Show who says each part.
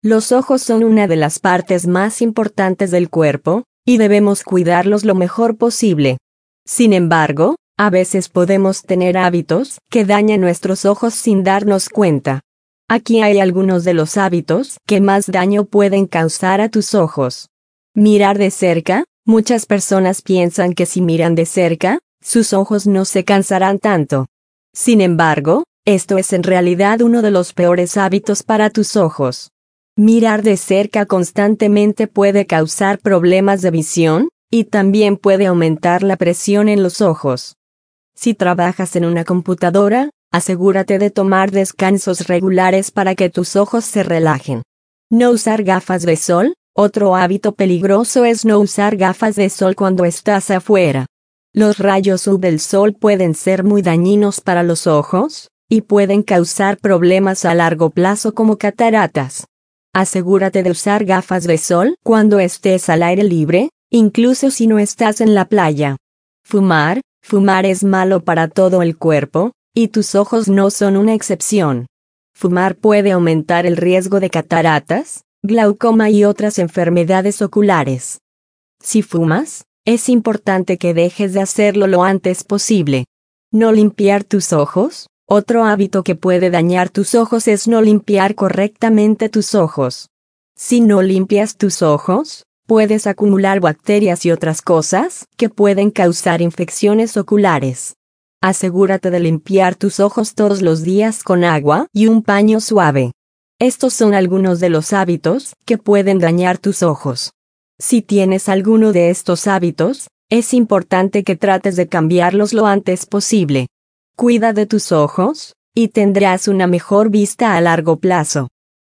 Speaker 1: Los ojos son una de las partes más importantes del cuerpo, y debemos cuidarlos lo mejor posible. Sin embargo, a veces podemos tener hábitos que dañan nuestros ojos sin darnos cuenta. Aquí hay algunos de los hábitos que más daño pueden causar a tus ojos. Mirar de cerca. Muchas personas piensan que si miran de cerca, sus ojos no se cansarán tanto. Sin embargo, esto es en realidad uno de los peores hábitos para tus ojos. Mirar de cerca constantemente puede causar problemas de visión, y también puede aumentar la presión en los ojos. Si trabajas en una computadora, asegúrate de tomar descansos regulares para que tus ojos se relajen. No usar gafas de sol. Otro hábito peligroso es no usar gafas de sol cuando estás afuera. Los rayos UV del sol pueden ser muy dañinos para los ojos, y pueden causar problemas a largo plazo como cataratas. Asegúrate de usar gafas de sol cuando estés al aire libre, incluso si no estás en la playa. Fumar es malo para todo el cuerpo, y tus ojos no son una excepción. Fumar puede aumentar el riesgo de cataratas, glaucoma y otras enfermedades oculares. Si fumas, es importante que dejes de hacerlo lo antes posible. No limpiar tus ojos. Otro hábito que puede dañar tus ojos es no limpiar correctamente tus ojos. Si no limpias tus ojos, puedes acumular bacterias y otras cosas que pueden causar infecciones oculares. Asegúrate de limpiar tus ojos todos los días con agua y un paño suave. Estos son algunos de los hábitos que pueden dañar tus ojos. Si tienes alguno de estos hábitos, es importante que trates de cambiarlos lo antes posible. Cuida de tus ojos, y tendrás una mejor vista a largo plazo.